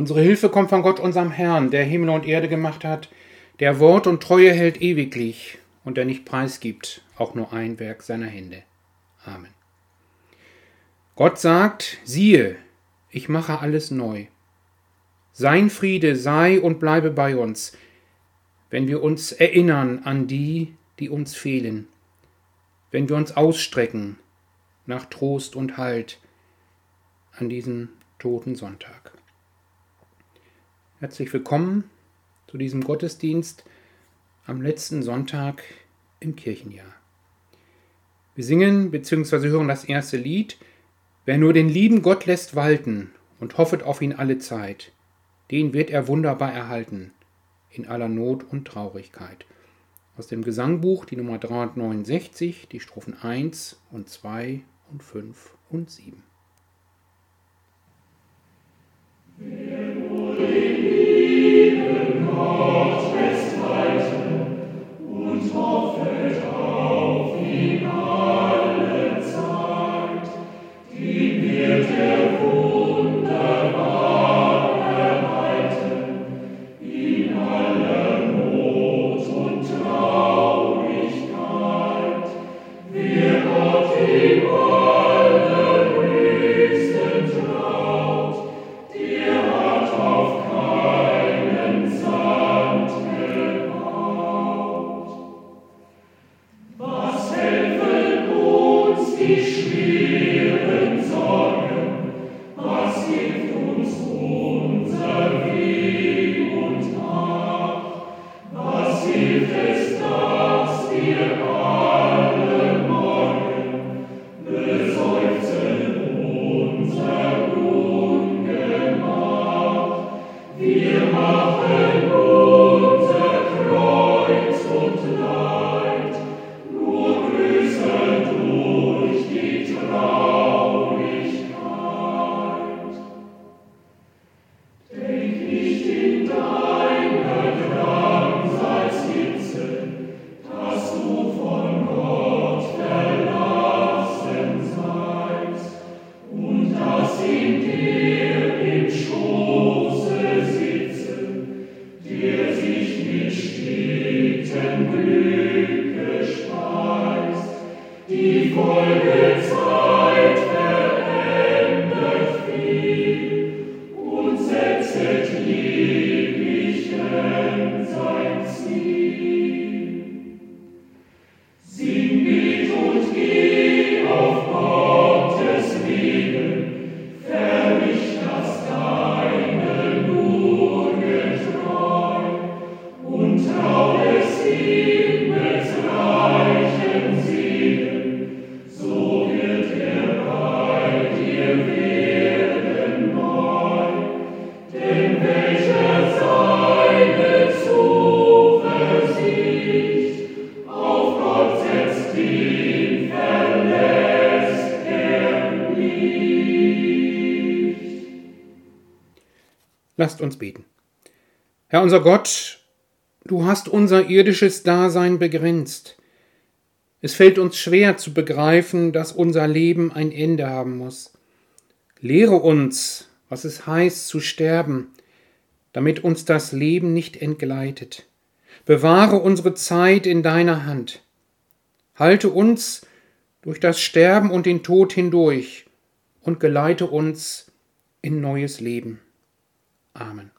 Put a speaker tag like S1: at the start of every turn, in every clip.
S1: Unsere Hilfe kommt von Gott, unserem Herrn, der Himmel und Erde gemacht hat, der Wort und Treue hält ewiglich und der nicht preisgibt, auch nur ein Werk seiner Hände. Amen. Gott sagt, siehe, ich mache alles neu. Sein Friede sei und bleibe bei uns, wenn wir uns erinnern an die, die uns fehlen, wenn wir uns ausstrecken nach Trost und Halt an diesem toten Sonntag. Herzlich willkommen zu diesem Gottesdienst am letzten Sonntag im Kirchenjahr. Wir singen bzw. hören das erste Lied: Wer nur den lieben Gott lässt walten und hoffet auf ihn alle Zeit, den wird er wunderbar erhalten in aller Not und Traurigkeit. Aus dem Gesangbuch, die Nummer 369, die Strophen 1 und 2 und 5 und 7. Lasst uns beten. Herr unser Gott, du hast unser irdisches Dasein begrenzt. Es fällt uns schwer zu begreifen, dass unser Leben ein Ende haben muss. Lehre uns, was es heißt zu sterben, damit uns das Leben nicht entgleitet. Bewahre unsere Zeit in deiner Hand. Halte uns durch das Sterben und den Tod hindurch und geleite uns in neues Leben. Amen.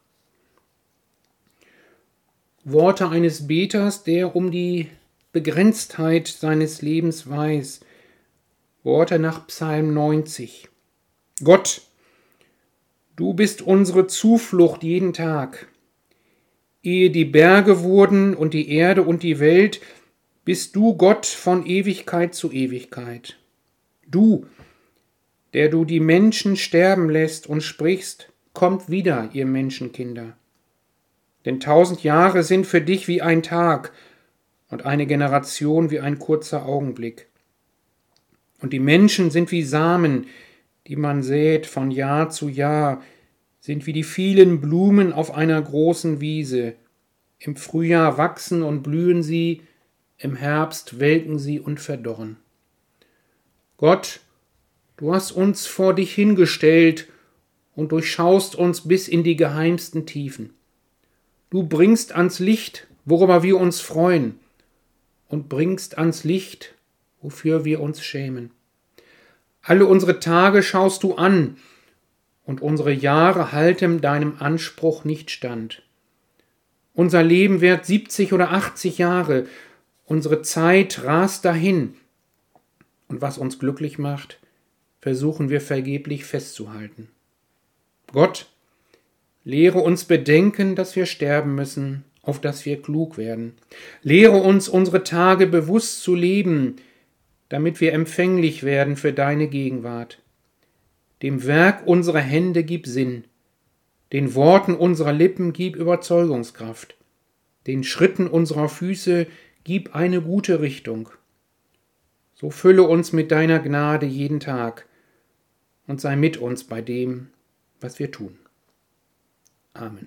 S1: Worte eines Beters, der um die Begrenztheit seines Lebens weiß. Worte nach Psalm 90. Gott, du bist unsere Zuflucht jeden Tag. Ehe die Berge wurden und die Erde und die Welt, bist du Gott von Ewigkeit zu Ewigkeit. Du, der du die Menschen sterben lässt und sprichst, kommt wieder, ihr Menschenkinder. Denn 1000 Jahre sind für dich wie ein Tag und eine Generation wie ein kurzer Augenblick. Und die Menschen sind wie Samen, die man sät von Jahr zu Jahr, sind wie die vielen Blumen auf einer großen Wiese. Im Frühjahr wachsen und blühen sie, im Herbst welken sie und verdorren. Gott, du hast uns vor dich hingestellt und durchschaust uns bis in die geheimsten Tiefen. Du bringst ans Licht, worüber wir uns freuen, und bringst ans Licht, wofür wir uns schämen. Alle unsere Tage schaust du an, und unsere Jahre halten deinem Anspruch nicht stand. Unser Leben währt 70 oder 80 Jahre, unsere Zeit rast dahin, und was uns glücklich macht, versuchen wir vergeblich festzuhalten. Gott, lehre uns bedenken, dass wir sterben müssen, auf dass wir klug werden. Lehre uns, unsere Tage bewusst zu leben, damit wir empfänglich werden für deine Gegenwart. Dem Werk unserer Hände gib Sinn, den Worten unserer Lippen gib Überzeugungskraft, den Schritten unserer Füße gib eine gute Richtung. So fülle uns mit deiner Gnade jeden Tag und sei mit uns bei dem, was wir tun. Amen.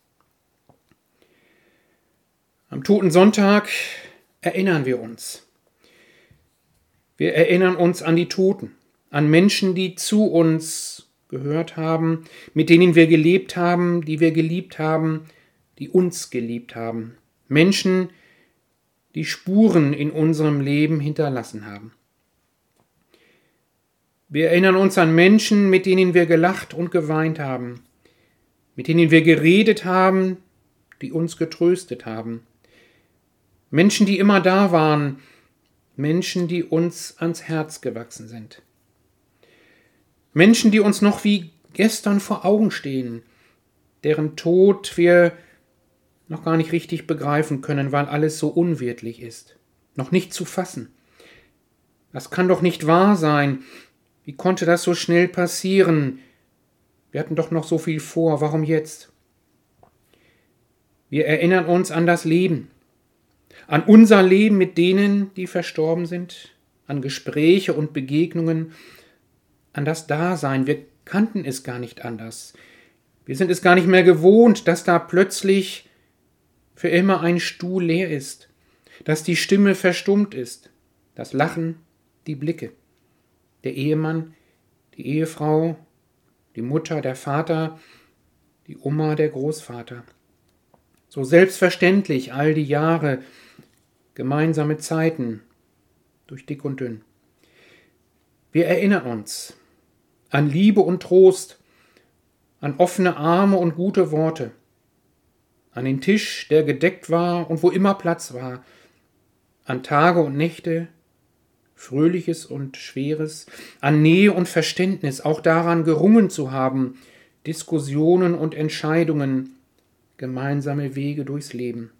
S1: Am Totensonntag erinnern wir uns. Wir erinnern uns an die Toten, an Menschen, die zu uns gehört haben, mit denen wir gelebt haben, die wir geliebt haben, die uns geliebt haben. Menschen, die Spuren in unserem Leben hinterlassen haben. Wir erinnern uns an Menschen, mit denen wir gelacht und geweint haben, mit denen wir geredet haben, die uns getröstet haben. Menschen, die immer da waren, Menschen, die uns ans Herz gewachsen sind. Menschen, die uns noch wie gestern vor Augen stehen, deren Tod wir noch gar nicht richtig begreifen können, weil alles so unwirtlich ist, noch nicht zu fassen. Das kann doch nicht wahr sein. Wie konnte das so schnell passieren? Wir hatten doch noch so viel vor, warum jetzt? Wir erinnern uns an das Leben, an unser Leben mit denen, die verstorben sind, an Gespräche und Begegnungen, an das Dasein. Wir kannten es gar nicht anders. Wir sind es gar nicht mehr gewohnt, dass da plötzlich für immer ein Stuhl leer ist, dass die Stimme verstummt ist, das Lachen, die Blicke, der Ehemann, die Ehefrau, die Mutter, der Vater, die Oma, der Großvater. So selbstverständlich all die Jahre, gemeinsame Zeiten, durch dick und dünn. Wir erinnern uns an Liebe und Trost, an offene Arme und gute Worte, an den Tisch, der gedeckt war und wo immer Platz war, an Tage und Nächte, Fröhliches und Schweres, an Nähe und Verständnis, auch daran gerungen zu haben, Diskussionen und Entscheidungen, gemeinsame Wege durchs Leben.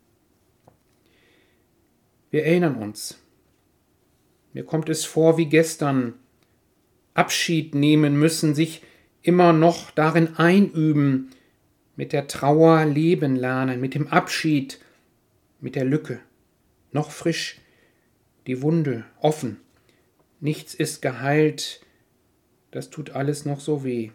S1: Wir erinnern uns. Mir kommt es vor wie gestern, Abschied nehmen müssen, sich immer noch darin einüben, mit der Trauer leben lernen, mit dem Abschied, mit der Lücke, noch frisch, die Wunde offen, nichts ist geheilt, das tut alles noch so weh.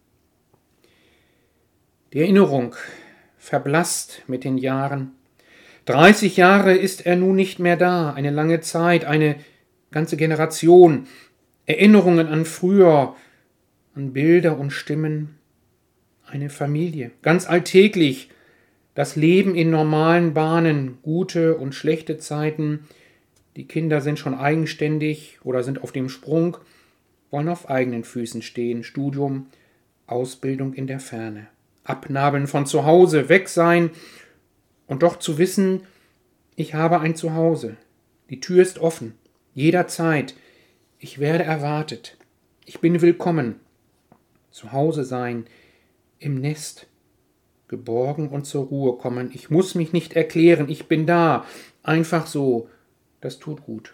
S1: Die Erinnerung verblasst mit den Jahren. 30 Jahre ist er nun nicht mehr da, eine lange Zeit, eine ganze Generation, Erinnerungen an früher, an Bilder und Stimmen, eine Familie, ganz alltäglich, das Leben in normalen Bahnen, gute und schlechte Zeiten, die Kinder sind schon eigenständig oder sind auf dem Sprung, wollen auf eigenen Füßen stehen, Studium, Ausbildung in der Ferne, abnabeln von zu Hause, weg sein und doch zu wissen, ich habe ein Zuhause, die Tür ist offen, jederzeit, ich werde erwartet, ich bin willkommen, zu Hause sein, im Nest, geborgen und zur Ruhe kommen. Ich muss mich nicht erklären, ich bin da, einfach so, das tut gut.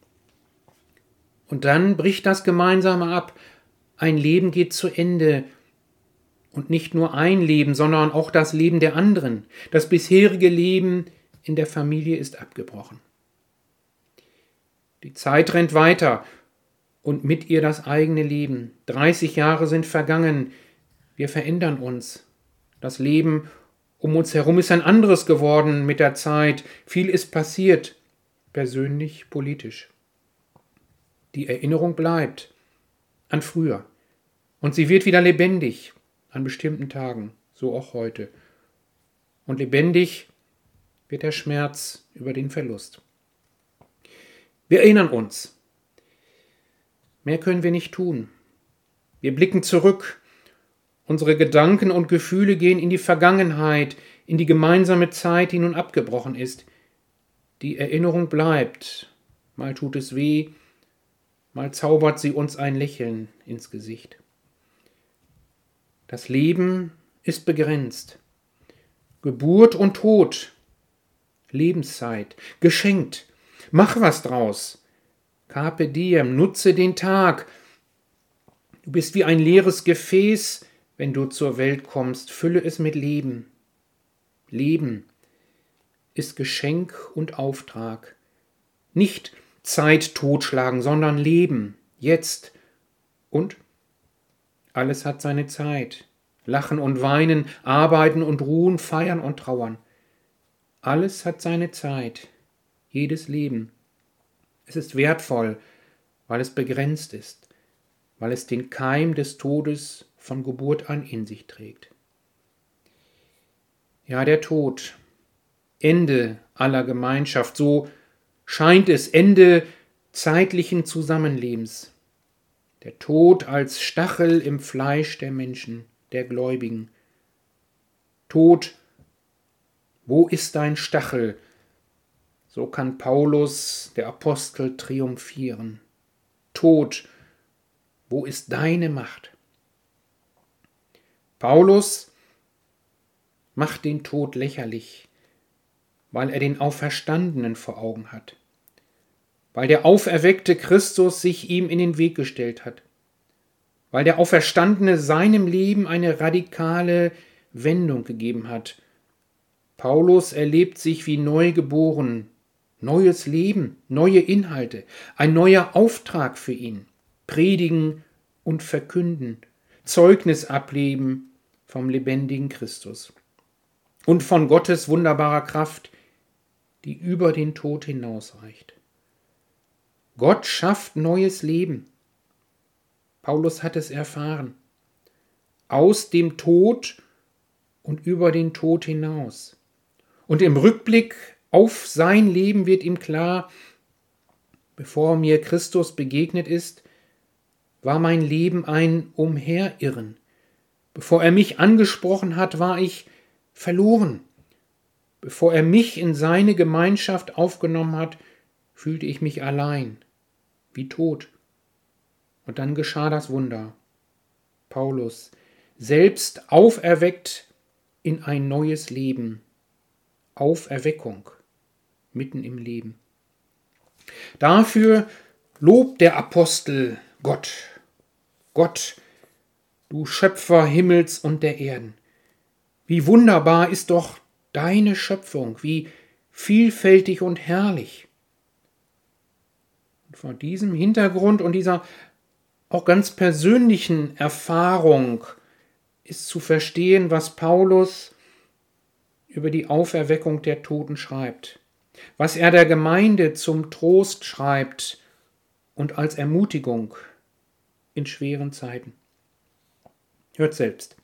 S1: Und dann bricht das Gemeinsame ab, ein Leben geht zu Ende und nicht nur ein Leben, sondern auch das Leben der anderen. Das bisherige Leben in der Familie ist abgebrochen. Die Zeit rennt weiter und mit ihr das eigene Leben. 30 Jahre sind vergangen, wir verändern uns. Das Leben um uns herum ist ein anderes geworden mit der Zeit. Viel ist passiert, persönlich, politisch. Die Erinnerung bleibt an früher und sie wird wieder lebendig, an bestimmten Tagen, so auch heute. Und lebendig wird der Schmerz über den Verlust. Wir erinnern uns. Mehr können wir nicht tun. Wir blicken zurück. Unsere Gedanken und Gefühle gehen in die Vergangenheit, in die gemeinsame Zeit, die nun abgebrochen ist. Die Erinnerung bleibt. Mal tut es weh, mal zaubert sie uns ein Lächeln ins Gesicht. Das Leben ist begrenzt. Geburt und Tod, Lebenszeit, geschenkt. Mach was draus. Carpe diem, nutze den Tag. Du bist wie ein leeres Gefäß, wenn du zur Welt kommst. Fülle es mit Leben. Leben ist Geschenk und Auftrag. Nicht Zeit totschlagen, sondern Leben, jetzt. Und alles hat seine Zeit. Lachen und weinen, arbeiten und ruhen, feiern und trauern. Alles hat seine Zeit. Jedes Leben. Es ist wertvoll, weil es begrenzt ist, weil es den Keim des Todes von Geburt an in sich trägt. Ja, der Tod, Ende aller Gemeinschaft, so scheint es, Ende zeitlichen Zusammenlebens. Der Tod als Stachel im Fleisch der Menschen, der Gläubigen. Tod, wo ist dein Stachel? So kann Paulus, der Apostel, triumphieren. Tod, wo ist deine Macht? Paulus macht den Tod lächerlich, weil er den Auferstandenen vor Augen hat, weil der auferweckte Christus sich ihm in den Weg gestellt hat, weil der Auferstandene seinem Leben eine radikale Wendung gegeben hat. Paulus erlebt sich wie neu geboren, neues Leben, neue Inhalte, ein neuer Auftrag für ihn, predigen und verkünden, Zeugnis ablegen vom lebendigen Christus und von Gottes wunderbarer Kraft, die über den Tod hinausreicht. Gott schafft neues Leben. Paulus hat es erfahren. Aus dem Tod und über den Tod hinaus. Und im Rückblick auf sein Leben wird ihm klar, bevor mir Christus begegnet ist, war mein Leben ein Umherirren. Bevor er mich angesprochen hat, war ich verloren. Bevor er mich in seine Gemeinschaft aufgenommen hat, fühlte ich mich allein, wie tot. Und dann geschah das Wunder. Paulus, selbst auferweckt in ein neues Leben. Auferweckung mitten im Leben. Dafür lobt der Apostel Gott. Gott, du Schöpfer Himmels und der Erden. Wie wunderbar ist doch deine Schöpfung, wie vielfältig und herrlich. Und vor diesem Hintergrund und dieser auch ganz persönlichen Erfahrung ist zu verstehen, was Paulus über die Auferweckung der Toten schreibt, was er der Gemeinde zum Trost schreibt und als Ermutigung in schweren Zeiten. Hört selbst.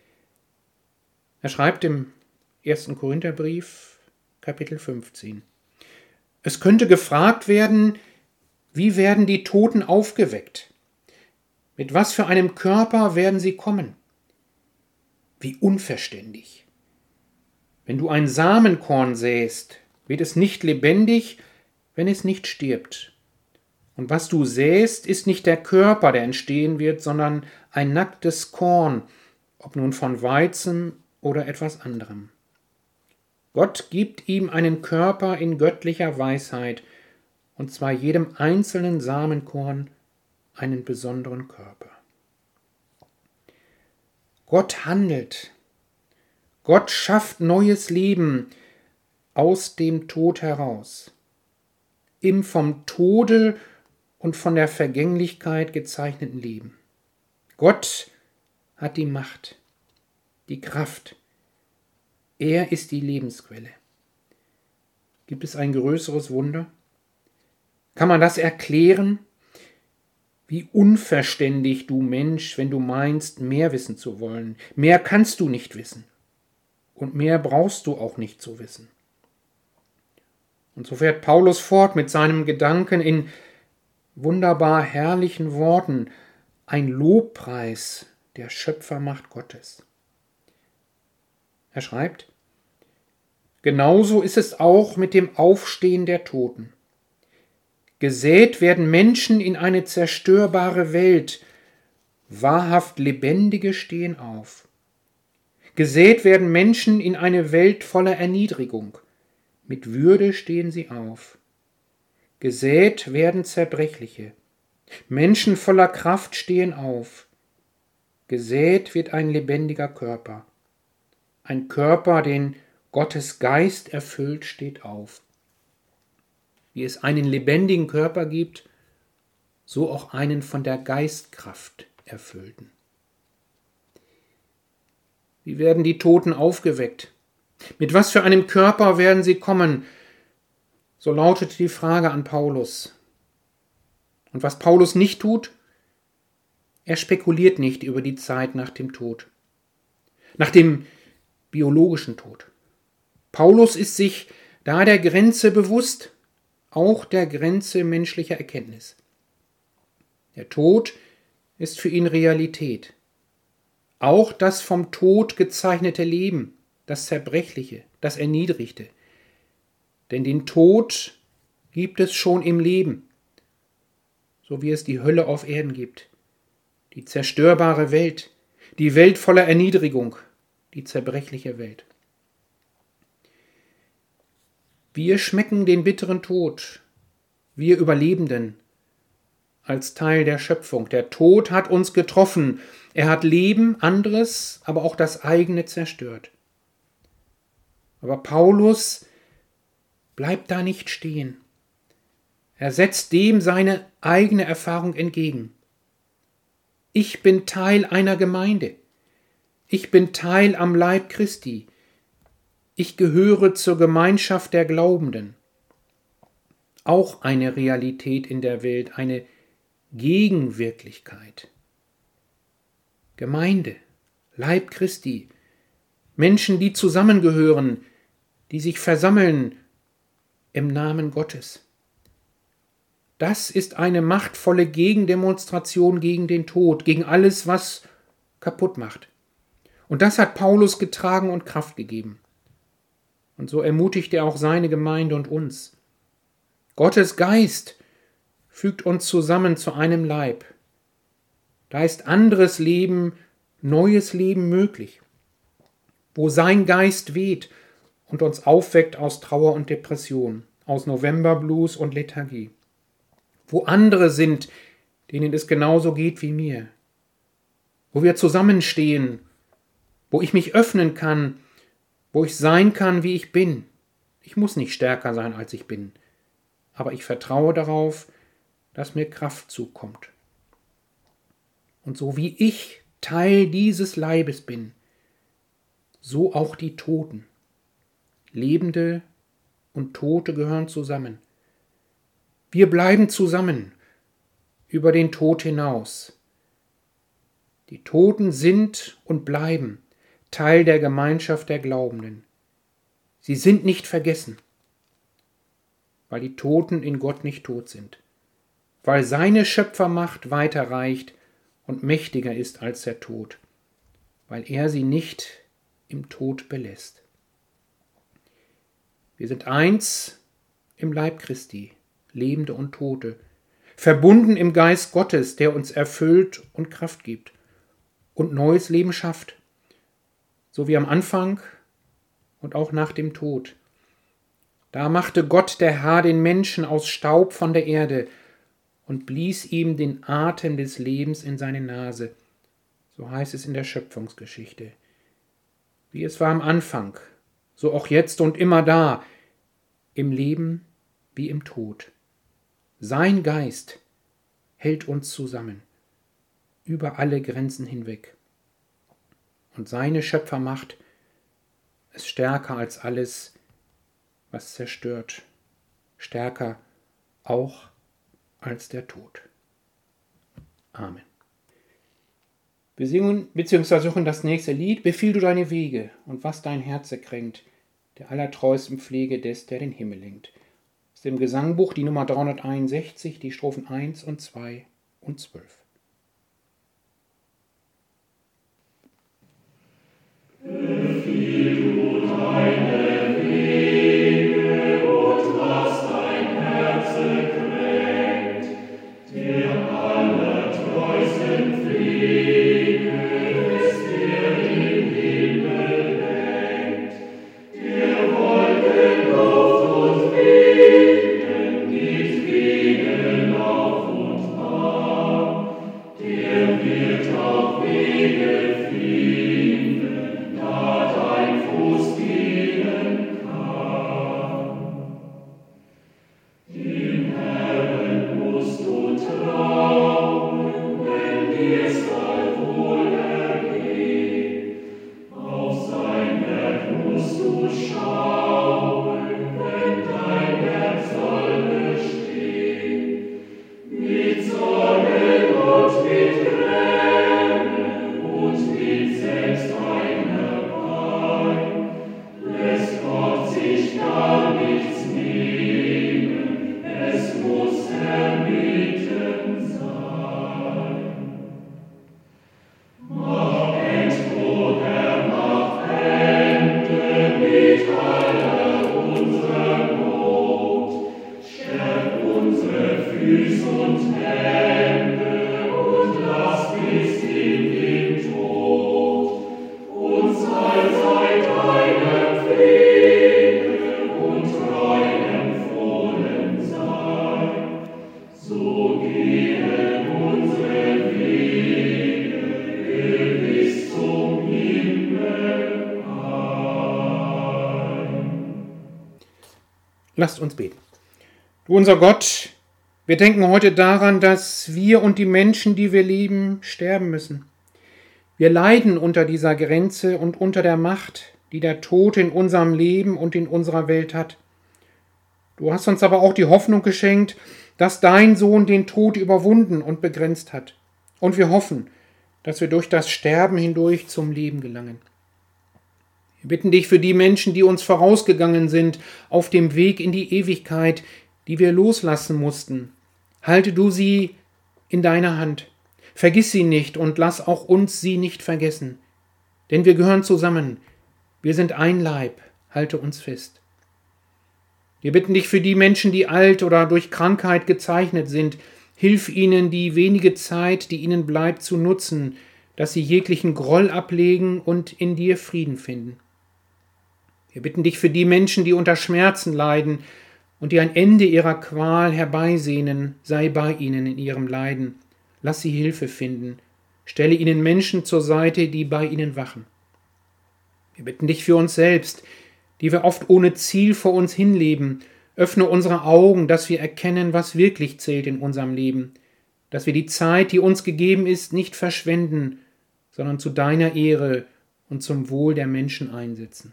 S1: Er schreibt im 1. Korintherbrief, Kapitel 15. Es könnte gefragt werden, wie werden die Toten aufgeweckt? Mit was für einem Körper werden sie kommen? Wie unverständig. Wenn du ein Samenkorn säst, wird es nicht lebendig, wenn es nicht stirbt. Und was du säst, ist nicht der Körper, der entstehen wird, sondern ein nacktes Korn, ob nun von Weizen oder etwas anderem. Gott gibt ihm einen Körper in göttlicher Weisheit, und zwar jedem einzelnen Samenkorn einen besonderen Körper. Gott handelt. Gott schafft neues Leben aus dem Tod heraus. Im vom Tode und von der Vergänglichkeit gezeichneten Leben. Gott hat die Macht, die Kraft. Er ist die Lebensquelle. Gibt es ein größeres Wunder? Kann man das erklären? Wie unverständig, du Mensch, wenn du meinst, mehr wissen zu wollen. Mehr kannst du nicht wissen. Und mehr brauchst du auch nicht zu wissen. Und so fährt Paulus fort mit seinem Gedanken in wunderbar herrlichen Worten. Ein Lobpreis der Schöpfermacht Gottes. Er schreibt, genauso ist es auch mit dem Aufstehen der Toten. Gesät werden Menschen in eine zerstörbare Welt, wahrhaft Lebendige stehen auf. Gesät werden Menschen in eine Welt voller Erniedrigung, mit Würde stehen sie auf. Gesät werden Zerbrechliche, Menschen voller Kraft stehen auf. Gesät wird ein lebendiger Körper. Ein Körper, den Gottes Geist erfüllt, steht auf. Wie es einen lebendigen Körper gibt, so auch einen von der Geistkraft erfüllten. Wie werden die Toten aufgeweckt? Mit was für einem Körper werden sie kommen? So lautet die Frage an Paulus. Und was Paulus nicht tut, er spekuliert nicht über die Zeit nach dem Tod, nach dem biologischen Tod. Paulus ist sich da der Grenze bewusst, auch der Grenze menschlicher Erkenntnis. Der Tod ist für ihn Realität. Auch das vom Tod gezeichnete Leben, das Zerbrechliche, das Erniedrigte. Denn den Tod gibt es schon im Leben, so wie es die Hölle auf Erden gibt. Die zerstörbare Welt, die Welt voller Erniedrigung, die zerbrechliche Welt. Wir schmecken den bitteren Tod, wir Überlebenden, als Teil der Schöpfung. Der Tod hat uns getroffen. Er hat Leben, anderes, aber auch das eigene zerstört. Aber Paulus bleibt da nicht stehen. Er setzt dem seine eigene Erfahrung entgegen. Ich bin Teil einer Gemeinde. Ich bin Teil am Leib Christi. Ich gehöre zur Gemeinschaft der Glaubenden. Auch eine Realität in der Welt, eine Gegenwirklichkeit. Gemeinde, Leib Christi, Menschen, die zusammengehören, die sich versammeln im Namen Gottes. Das ist eine machtvolle Gegendemonstration gegen den Tod, gegen alles, was kaputt macht. Und das hat Paulus getragen und Kraft gegeben. Und so ermutigt er auch seine Gemeinde und uns. Gottes Geist fügt uns zusammen zu einem Leib. Da ist anderes Leben, neues Leben möglich, wo sein Geist weht und uns aufweckt aus Trauer und Depression, aus Novemberblues und Lethargie. Wo andere sind, denen es genauso geht wie mir. Wo wir zusammenstehen, wo ich mich öffnen kann, wo ich sein kann, wie ich bin. Ich muss nicht stärker sein, als ich bin, aber ich vertraue darauf, dass mir Kraft zukommt. Und so wie ich Teil dieses Leibes bin, so auch die Toten. Lebende und Tote gehören zusammen. Wir bleiben zusammen über den Tod hinaus. Die Toten sind und bleiben Teil der Gemeinschaft der Glaubenden. Sie sind nicht vergessen, weil die Toten in Gott nicht tot sind, weil seine Schöpfermacht weiter reicht und mächtiger ist als der Tod, weil er sie nicht im Tod belässt. Wir sind eins im Leib Christi, Lebende und Tote, verbunden im Geist Gottes, der uns erfüllt und Kraft gibt und neues Leben schafft, so wie am Anfang und auch nach dem Tod. Da machte Gott der Herr den Menschen aus Staub von der Erde und blies ihm den Atem des Lebens in seine Nase. So heißt es in der Schöpfungsgeschichte. Wie es war am Anfang, so auch jetzt und immer da, im Leben wie im Tod. Sein Geist hält uns zusammen, über alle Grenzen hinweg. Und seine Schöpfermacht ist stärker als alles, was zerstört, stärker auch als der Tod. Amen. Wir singen bzw. suchen das nächste Lied. Befiehl du deine Wege und was dein Herze kränkt, der allertreusten Pflege des, der den Himmel lenkt. Aus dem Gesangbuch die Nummer 361, die Strophen 1 und 2 und 12.
S2: Befiehl du deine Wege und was dein Herze kränkt, der allertreusten Pflege des, der den Himmel lenkt, der Wolken Luft und Wehen mit Wegen auf und ab, der wird auch Wege finden, da dein Fuß gehen kann. Dem Herrn musst du trauen, wenn dir's mal wohl ergeht. Auf sein Werk musst du schauen, wenn dein Werk soll bestehen. Mit Sorgen und mit Grämen und mit selbst einer Pein lässt Gott sich gar nichts nehmen, es muss ermitten sein. Mach Endbrot, Herr, mach Ende mit aller unserer Not, stärk unsere Füße und Hände und lass bis in den Tod uns allzeit deiner Pflege und treu empfohlen sein. So gehen unsere Wege gewiss zum Himmel ein.
S1: Lasst uns beten. Du unser Gott, wir denken heute daran, dass wir und die Menschen, die wir lieben, sterben müssen. Wir leiden unter dieser Grenze und unter der Macht, die der Tod in unserem Leben und in unserer Welt hat. Du hast uns aber auch die Hoffnung geschenkt, dass dein Sohn den Tod überwunden und begrenzt hat. Und wir hoffen, dass wir durch das Sterben hindurch zum Leben gelangen. Wir bitten dich für die Menschen, die uns vorausgegangen sind, auf dem Weg in die Ewigkeit, die wir loslassen mussten. Halte du sie in deiner Hand. Vergiss sie nicht und lass auch uns sie nicht vergessen. Denn wir gehören zusammen. Wir sind ein Leib. Halte uns fest. Wir bitten dich für die Menschen, die alt oder durch Krankheit gezeichnet sind. Hilf ihnen, die wenige Zeit, die ihnen bleibt, zu nutzen, dass sie jeglichen Groll ablegen und in dir Frieden finden. Wir bitten dich für die Menschen, die unter Schmerzen leiden und die ein Ende ihrer Qual herbeisehnen, sei bei ihnen in ihrem Leiden. Lass sie Hilfe finden. Stelle ihnen Menschen zur Seite, die bei ihnen wachen. Wir bitten dich für uns selbst, die wir oft ohne Ziel vor uns hinleben. Öffne unsere Augen, dass wir erkennen, was wirklich zählt in unserem Leben. Dass wir die Zeit, die uns gegeben ist, nicht verschwenden, sondern zu deiner Ehre und zum Wohl der Menschen einsetzen.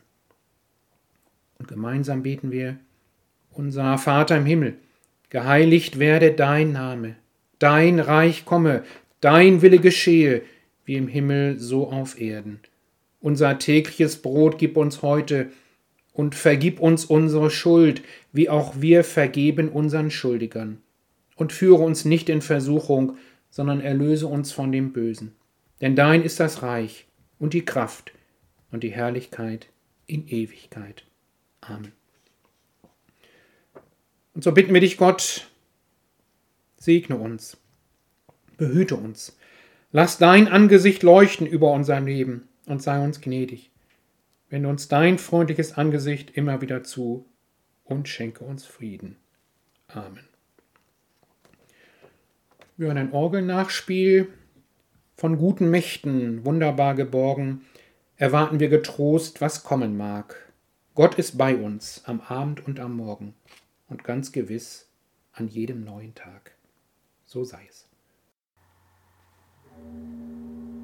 S1: Und gemeinsam beten wir: Unser Vater im Himmel, geheiligt werde dein Name. Dein Reich komme, dein Wille geschehe, wie im Himmel so auf Erden. Unser tägliches Brot gib uns heute und vergib uns unsere Schuld, wie auch wir vergeben unseren Schuldigern. Und führe uns nicht in Versuchung, sondern erlöse uns von dem Bösen. Denn dein ist das Reich und die Kraft und die Herrlichkeit in Ewigkeit. Amen. Und so bitten wir dich, Gott, segne uns, behüte uns, lass dein Angesicht leuchten über unser Leben und sei uns gnädig. Wende uns dein freundliches Angesicht immer wieder zu und schenke uns Frieden. Amen. Wir hören ein Orgelnachspiel. Von guten Mächten, wunderbar geborgen, erwarten wir getrost, was kommen mag. Gott ist bei uns am Abend und am Morgen und ganz gewiss an jedem neuen Tag. So sei es.